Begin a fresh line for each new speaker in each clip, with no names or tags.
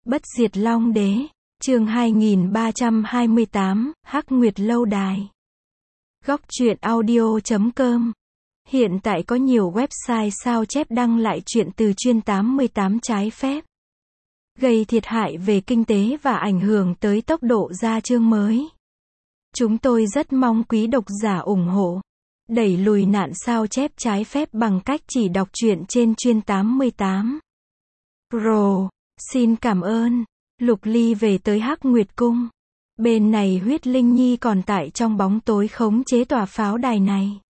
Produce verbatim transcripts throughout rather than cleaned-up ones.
Bất diệt Long Đế, chương hai nghìn ba trăm hai mươi tám, Hắc Nguyệt Lâu Đài. Góc truyện audio chấm com. Hiện tại có nhiều website sao chép đăng lại truyện từ chuyên tám mươi tám trái phép, gây thiệt hại về kinh tế và ảnh hưởng tới tốc độ ra chương mới. Chúng tôi rất mong quý độc giả ủng hộ, đẩy lùi nạn sao chép trái phép bằng cách chỉ đọc truyện trên chuyên tám mươi tám. Pro, xin cảm ơn. Lục Ly về tới Hắc Nguyệt Cung. Bên này Huyết Linh Nhi còn tại trong bóng tối khống chế tòa pháo đài này.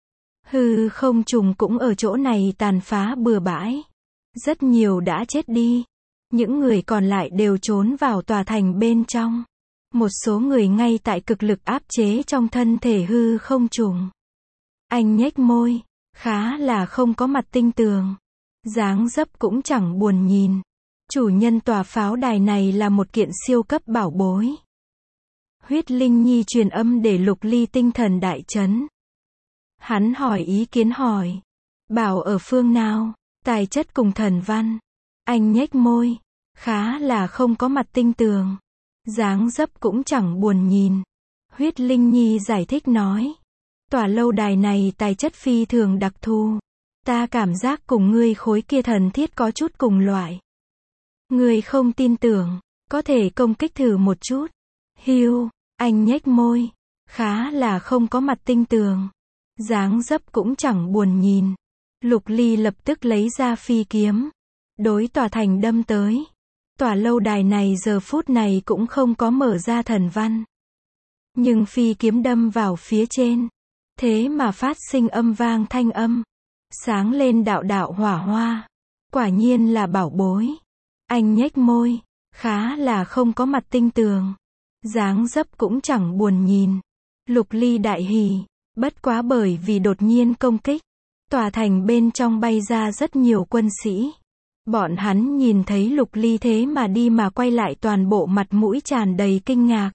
Hư không trùng cũng ở chỗ này tàn phá bừa bãi. Rất nhiều đã chết đi. Những người còn lại đều trốn vào tòa thành bên trong. Một số người ngay tại cực lực áp chế trong thân thể hư không trùng. Anh nhếch môi, khá là không có mặt tinh tường. Dáng dấp cũng chẳng buồn nhìn. Chủ nhân tòa pháo đài này là một kiện siêu cấp bảo bối. Huyết Linh Nhi truyền âm để Lục Ly tinh thần đại chấn. Hắn hỏi ý kiến hỏi. Bảo ở phương nào? Tài chất cùng thần văn. Anh nhếch môi, khá là không có mặt tinh tường. Dáng dấp cũng chẳng buồn nhìn. Huyết Linh Nhi giải thích nói. Tòa lâu đài này tài chất phi thường đặc thù. Ta cảm giác cùng ngươi khối kia thần thiết có chút cùng loại. Ngươi không tin tưởng, có thể công kích thử một chút. Hiu, anh nhếch môi, khá là không có mặt tinh tường. Dáng dấp cũng chẳng buồn nhìn. Lục Ly lập tức lấy ra phi kiếm, đối tòa thành đâm tới. Tòa lâu đài này giờ phút này cũng không có mở ra thần văn. Nhưng phi kiếm đâm vào phía trên, thế mà phát sinh âm vang thanh âm. Sáng lên đạo đạo hỏa hoa. Quả nhiên là bảo bối. Anh nhếch môi, khá là không có mặt tinh tường. Dáng dấp cũng chẳng buồn nhìn. Lục Ly đại hỉ, bất quá bởi vì đột nhiên công kích, tòa thành bên trong bay ra rất nhiều quân sĩ. Bọn hắn nhìn thấy Lục Ly thế mà đi mà quay lại toàn bộ mặt mũi tràn đầy kinh ngạc.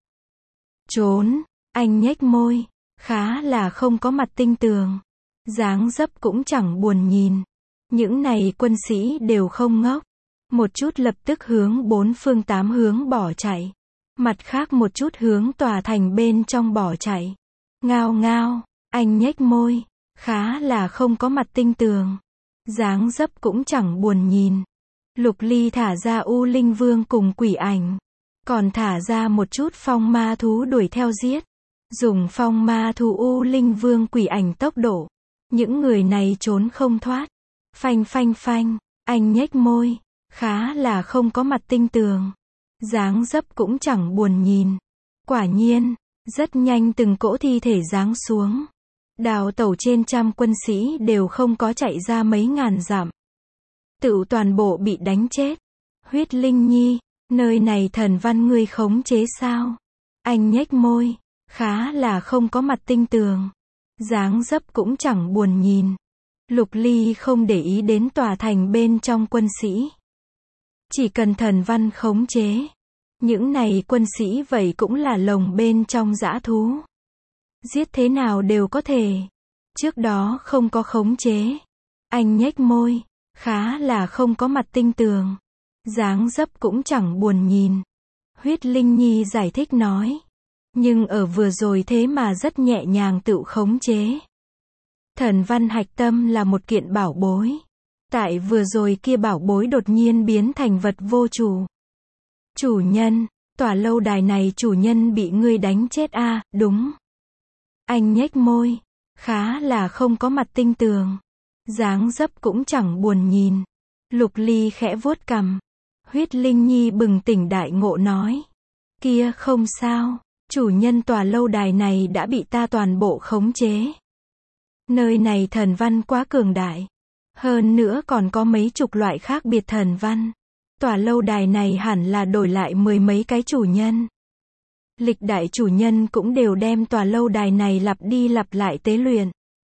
Trốn, anh nhếch môi, khá là không có mặt tinh tường. Dáng dấp cũng chẳng buồn nhìn. Những này quân sĩ đều không ngốc. Một chút lập tức hướng bốn phương tám hướng bỏ chạy. Mặt khác một chút hướng tòa thành bên trong bỏ chạy. Ngao ngao, anh nhếch môi, khá là không có mặt tinh tường. Dáng dấp cũng chẳng buồn nhìn. Lục Ly thả ra U Linh Vương cùng quỷ ảnh. Còn thả ra một chút phong ma thú đuổi theo giết. Dùng phong ma thú U Linh Vương quỷ ảnh tốc độ. Những người này trốn không thoát. Phanh phanh phanh, anh nhếch môi, khá là không có mặt tinh tường. Dáng dấp cũng chẳng buồn nhìn. Quả nhiên, rất nhanh từng cỗ thi thể giáng xuống. Đào tẩu trên trăm quân sĩ đều không có chạy ra mấy ngàn dặm. Tựu toàn bộ bị đánh chết. Huyết Linh Nhi, nơi này thần văn ngươi khống chế sao? Anh nhếch môi, khá là không có mặt tinh tường. Dáng dấp cũng chẳng buồn nhìn. Lục Ly không để ý đến tòa thành bên trong quân sĩ. Chỉ cần thần văn khống chế. Những này quân sĩ vậy cũng là lồng bên trong dã thú. Giết thế nào đều có thể. Trước đó không có khống chế. Anh nhếch môi, khá là không có mặt tinh tường. Dáng dấp cũng chẳng buồn nhìn. Huyết Linh Nhi giải thích nói. Nhưng ở vừa rồi thế mà rất nhẹ nhàng tự khống chế. Thần văn hạch tâm là một kiện bảo bối. Tại vừa rồi kia bảo bối đột nhiên biến thành vật vô chủ. Chủ nhân, tòa lâu đài này chủ nhân bị ngươi đánh chết a à, đúng. Anh nhếch môi, khá là không có mặt tinh tường. Dáng dấp cũng chẳng buồn nhìn. Lục Ly khẽ vuốt cằm. Huyết Linh Nhi bừng tỉnh đại ngộ nói. Kia không sao, chủ nhân tòa lâu đài này đã bị ta toàn bộ khống chế. Nơi này thần văn quá cường đại. Hơn nữa còn có mấy chục loại khác biệt thần văn. Tòa lâu đài này hẳn là đổi lại mười mấy cái chủ nhân. Lịch đại chủ nhân cũng đều đem tòa lâu đài này lặp đi lặp lại tế luyện.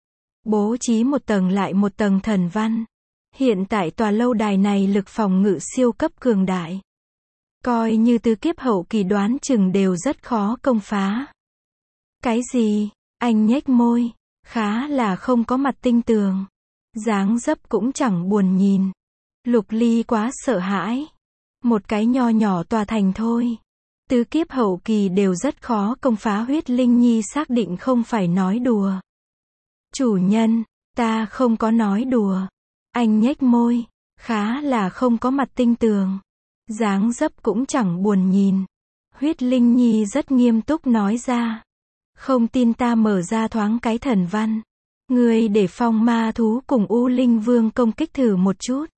Bố trí một tầng lại một tầng thần văn. Hiện tại tòa lâu đài này lực phòng ngự siêu cấp cường đại. Coi như từ kiếp hậu kỳ đoán chừng đều rất khó công phá. Cái gì? Anh nhếch môi, khá là không có mặt tinh tường. Dáng dấp cũng chẳng buồn nhìn. Lục Ly quá sợ hãi. Một cái nho nhỏ tòa thành thôi. Tứ kiếp hậu kỳ đều rất khó công phá. Huyết Linh Nhi xác định không phải nói đùa. Chủ nhân, ta không có nói đùa. Anh nhếch môi, khá là không có mặt tinh tường. Dáng dấp cũng chẳng buồn nhìn. Huyết Linh Nhi rất nghiêm túc nói ra. Không tin ta mở ra thoáng cái thần văn. Ngươi để phong ma thú cùng U Linh Vương công kích thử một chút.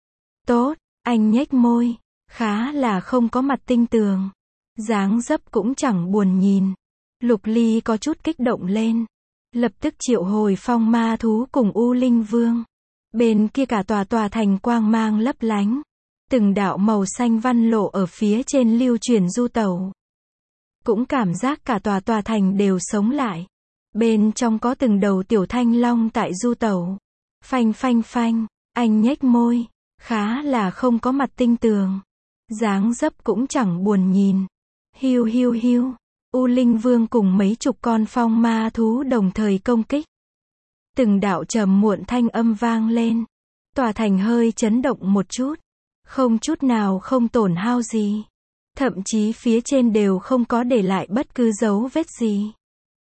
Tốt, anh nhếch môi, khá là không có mặt tinh tường. Dáng dấp cũng chẳng buồn nhìn. Lục Ly có chút kích động lên. Lập tức triệu hồi phong ma thú cùng U Linh Vương. Bên kia cả tòa tòa thành quang mang lấp lánh. Từng đạo màu xanh văn lộ ở phía trên lưu truyền du tẩu. Cũng cảm giác cả tòa tòa thành đều sống lại. Bên trong có từng đầu tiểu thanh long tại du tẩu. Phanh phanh phanh, anh nhếch môi, khá là không có mặt tinh tường. Dáng dấp cũng chẳng buồn nhìn. Hiu hiu hiu, U Linh Vương cùng mấy chục con phong ma thú đồng thời công kích. Từng đạo trầm muộn thanh âm vang lên. Tòa thành hơi chấn động một chút. Không chút nào không tổn hao gì. Thậm chí phía trên đều không có để lại bất cứ dấu vết gì.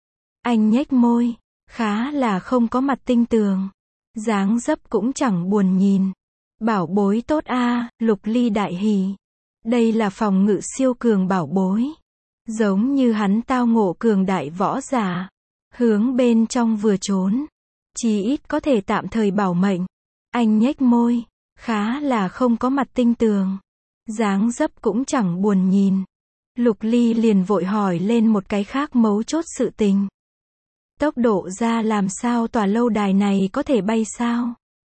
Anh nhếch môi, khá là không có mặt tinh tường. Dáng dấp cũng chẳng buồn nhìn. Bảo bối tốt a, Lục Ly đại hỉ. Đây là phòng ngự siêu cường bảo bối. Giống như hắn tao ngộ cường đại võ giả. Hướng bên trong vừa trốn. Chí ít có thể tạm thời bảo mệnh. Anh nhếch môi, khá là không có mặt tinh tường. Dáng dấp cũng chẳng buồn nhìn. Lục Ly liền vội hỏi lên một cái khác mấu chốt sự tình. Tốc độ ra làm sao tòa lâu đài này có thể bay sao?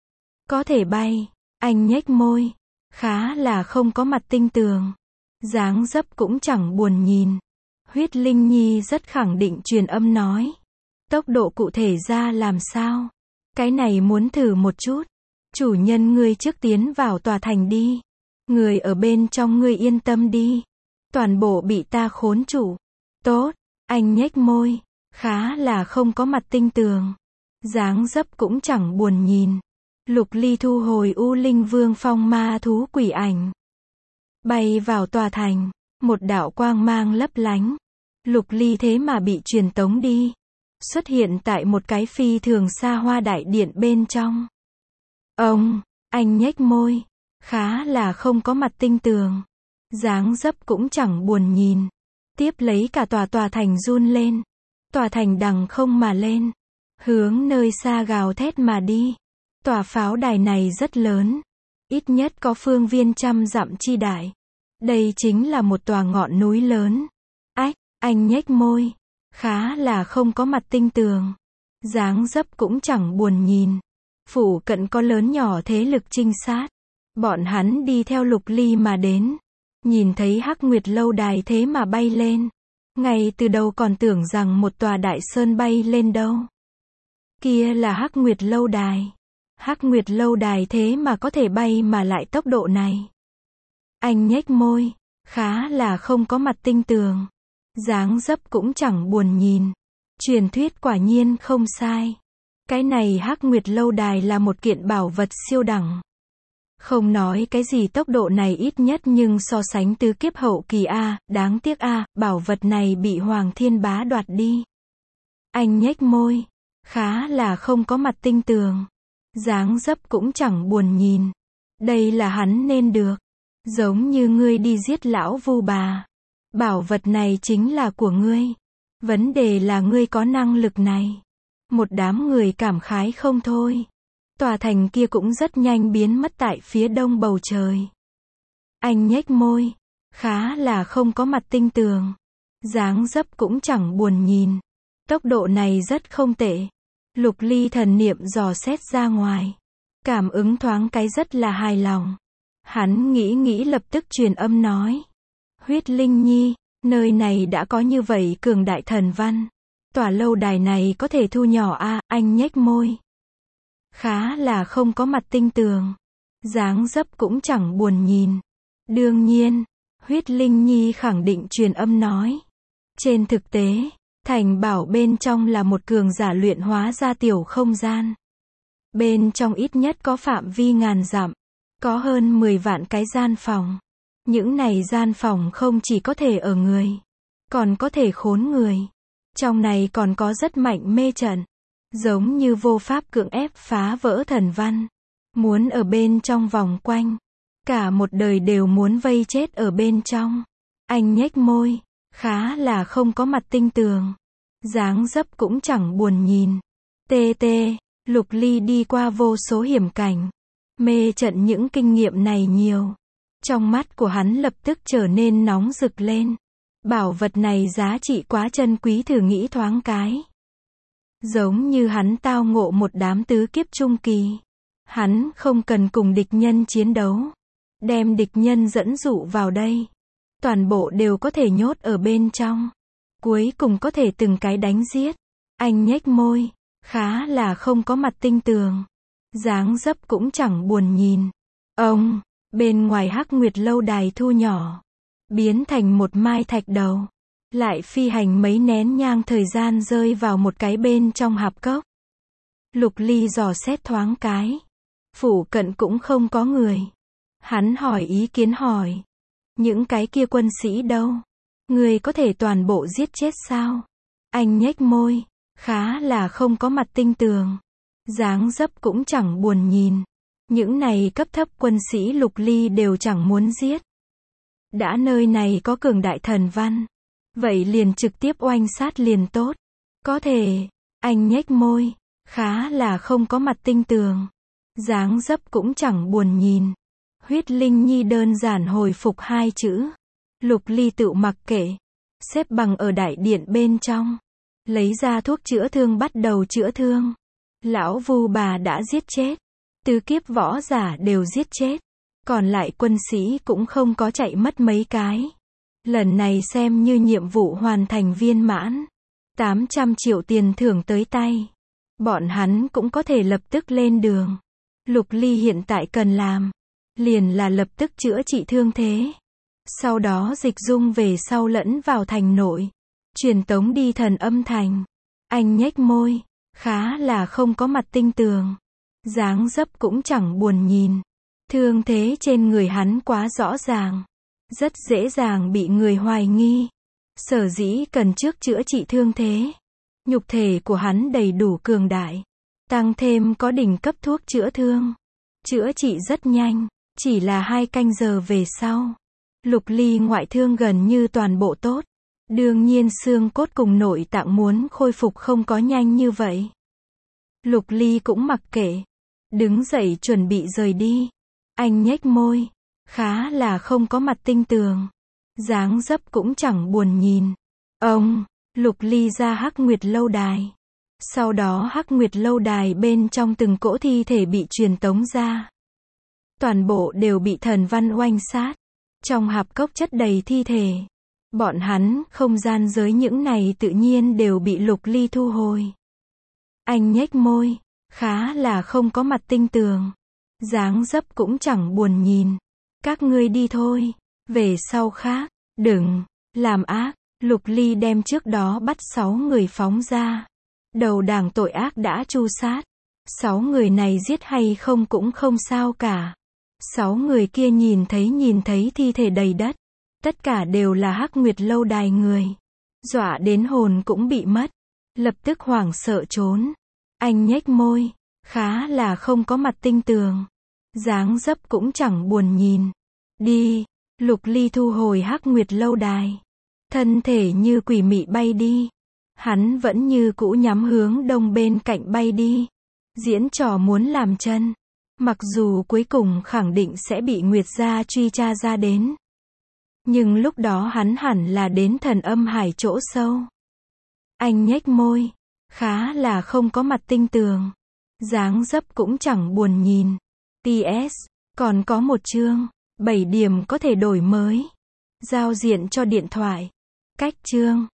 Có thể bay, anh nhếch môi, khá là không có mặt tinh tường. Dáng dấp cũng chẳng buồn nhìn. Huyết Linh Nhi rất khẳng định truyền âm nói. Tốc độ cụ thể ra làm sao? Cái này muốn thử một chút. Chủ nhân ngươi trước tiến vào tòa thành đi. Người ở bên trong ngươi yên tâm đi. Toàn bộ bị ta khốn trụ. Tốt, anh nhếch môi, khá là không có mặt tinh tường. Dáng dấp cũng chẳng buồn nhìn. Lục Ly thu hồi U Linh Vương phong ma thú quỷ ảnh. Bay vào tòa thành, một đạo quang mang lấp lánh. Lục Ly thế mà bị truyền tống đi. Xuất hiện tại một cái phi thường xa hoa đại điện bên trong. Ông, anh nhếch môi, khá là không có mặt tinh tường. Dáng dấp cũng chẳng buồn nhìn. Tiếp lấy cả tòa tòa thành run lên. Tòa thành đằng không mà lên. Hướng nơi xa gào thét mà đi. Tòa pháo đài này rất lớn. Ít nhất có phương viên trăm dặm chi đại. Đây chính là một tòa ngọn núi lớn. Ách, anh nhếch môi. Khá là không có mặt tinh tường. Dáng dấp cũng chẳng buồn nhìn. Phủ cận có lớn nhỏ thế lực trinh sát. Bọn hắn đi theo Lục Ly mà đến. Nhìn thấy Hắc Nguyệt lâu đài thế mà bay lên. Ngay từ đầu còn tưởng rằng một tòa đại sơn bay lên đâu. Kia là Hắc Nguyệt lâu đài. Hắc Nguyệt lâu đài thế mà có thể bay mà lại tốc độ này. Anh nhếch môi, khá là không có mặt tinh tường. Dáng dấp cũng chẳng buồn nhìn. Truyền thuyết quả nhiên không sai. Cái này Hắc Nguyệt lâu đài là một kiện bảo vật siêu đẳng. Không nói cái gì tốc độ này ít nhất nhưng so sánh tứ kiếp hậu kỳ a, đáng tiếc a, bảo vật này bị Hoàng Thiên Bá đoạt đi. Anh nhếch môi, khá là không có mặt tinh tường. Dáng dấp cũng chẳng buồn nhìn. Đây là hắn nên được. Giống như ngươi đi giết lão vu bà. Bảo vật này chính là của ngươi. Vấn đề là ngươi có năng lực này. Một đám người cảm khái không thôi. Tòa thành kia cũng rất nhanh biến mất tại phía đông bầu trời. Anh nhếch môi, khá là không có mặt tinh tường. Dáng dấp cũng chẳng buồn nhìn. Tốc độ này rất không tệ. Lục Ly thần niệm dò xét ra ngoài. Cảm ứng thoáng cái rất là hài lòng. Hắn nghĩ nghĩ lập tức truyền âm nói. Huyết Linh Nhi, nơi này đã có như vậy cường đại thần văn. Tòa lâu đài này có thể thu nhỏ a, anh nhếch môi. Khá là không có mặt tinh tường. Dáng dấp cũng chẳng buồn nhìn. Đương nhiên, Huyết Linh Nhi khẳng định truyền âm nói. Trên thực tế, thành bảo bên trong là một cường giả luyện hóa ra tiểu không gian. Bên trong ít nhất có phạm vi ngàn dặm. Có hơn mười vạn cái gian phòng. Những này gian phòng không chỉ có thể ở người, còn có thể khốn người. Trong này còn có rất mạnh mê trận, giống như vô pháp cưỡng ép phá vỡ thần văn. Muốn ở bên trong vòng quanh, cả một đời đều muốn vây chết ở bên trong. Anh nhếch môi, khá là không có mặt tinh tường. Dáng dấp cũng chẳng buồn nhìn. Tê tê, Lục Ly đi qua vô số hiểm cảnh. Mê trận những kinh nghiệm này nhiều. Trong mắt của hắn lập tức trở nên nóng rực lên. Bảo vật này giá trị quá chân quý, thử nghĩ thoáng cái. Giống như hắn tao ngộ một đám tứ kiếp trung kỳ. Hắn không cần cùng địch nhân chiến đấu. Đem địch nhân dẫn dụ vào đây. Toàn bộ đều có thể nhốt ở bên trong. Cuối cùng có thể từng cái đánh giết. Anh nhếch môi, khá là không có mặt tinh tường. Dáng dấp cũng chẳng buồn nhìn. Ông, bên ngoài Hắc Nguyệt lâu đài thu nhỏ, biến thành một mai thạch đầu. Lại phi hành mấy nén nhang thời gian rơi vào một cái bên trong hạp cốc. Lục Ly dò xét thoáng cái. Phủ cận cũng không có người. Hắn hỏi ý kiến hỏi. Những cái kia quân sĩ đâu? Người có thể toàn bộ giết chết sao? Anh nhếch môi, khá là không có mặt tinh tường. Dáng dấp cũng chẳng buồn nhìn. Những này cấp thấp quân sĩ Lục Ly đều chẳng muốn giết. Đã nơi này có cường đại thần văn, vậy liền trực tiếp oanh sát liền tốt. Có thể, anh nhếch môi, khá là không có mặt tinh tường. Dáng dấp cũng chẳng buồn nhìn. Huyết Linh Nhi đơn giản hồi phục hai chữ. Lục Ly tự mặc kệ. Xếp bằng ở đại điện bên trong. Lấy ra thuốc chữa thương bắt đầu chữa thương. Lão Vu bà đã giết chết. Tứ kiếp võ giả đều giết chết. Còn lại quân sĩ cũng không có chạy mất mấy cái. Lần này xem như nhiệm vụ hoàn thành viên mãn. tám trăm triệu tiền thưởng tới tay. Bọn hắn cũng có thể lập tức lên đường. Lục Ly hiện tại cần làm, liền là lập tức chữa trị thương thế. Sau đó dịch dung về sau lẫn vào thành nội. Truyền tống đi thần âm thành. Anh nhếch môi, khá là không có mặt tinh tường. Dáng dấp cũng chẳng buồn nhìn. Thương thế trên người hắn quá rõ ràng. Rất dễ dàng bị người hoài nghi. Sở dĩ cần trước chữa trị thương thế. Nhục thể của hắn đầy đủ cường đại. Tăng thêm có đỉnh cấp thuốc chữa thương. Chữa trị rất nhanh. Chỉ là hai canh giờ về sau. Lục Ly ngoại thương gần như toàn bộ tốt. Đương nhiên xương cốt cùng nội tạng muốn khôi phục không có nhanh như vậy. Lục Ly cũng mặc kệ. Đứng dậy chuẩn bị rời đi. Anh nhếch môi. Khá là không có mặt tinh tường. Dáng dấp cũng chẳng buồn nhìn. Ông, Lục Ly ra Hắc Nguyệt lâu đài. Sau đó Hắc Nguyệt lâu đài bên trong từng cỗ thi thể bị truyền tống ra. Toàn bộ đều bị thần văn oanh sát. Trong hạp cốc chất đầy thi thể. Bọn hắn, không gian giới những này tự nhiên đều bị Lục Ly thu hồi. Anh nhếch môi, khá là không có mặt tinh tường. Dáng dấp cũng chẳng buồn nhìn. Các ngươi đi thôi. Về sau khác, đừng làm ác. Lục Ly đem trước đó bắt sáu người phóng ra. Đầu đảng tội ác đã tru sát. Sáu người này giết hay không cũng không sao cả. Sáu người kia nhìn thấy nhìn thấy thi thể đầy đất. Tất cả đều là Hắc Nguyệt lâu đài người. Dọa đến hồn cũng bị mất. Lập tức hoảng sợ trốn. Anh nhếch môi. Khá là không có mặt tinh tường. Dáng dấp cũng chẳng buồn nhìn. Đi. Lục Ly thu hồi Hắc Nguyệt lâu đài. Thân thể như quỷ mị bay đi. Hắn vẫn như cũ nhắm hướng đông bên cạnh bay đi. Diễn trò muốn làm chân. Mặc dù cuối cùng khẳng định sẽ bị Nguyệt gia truy tra ra đến. Nhưng lúc đó hắn hẳn là đến thần âm hải chỗ sâu. Anh nhếch môi. Khá là không có mặt tinh tường. Dáng dấp cũng chẳng buồn nhìn. tê ét. Còn có một chương. bảy điểm có thể đổi mới. Giao diện cho điện thoại. Cách chương.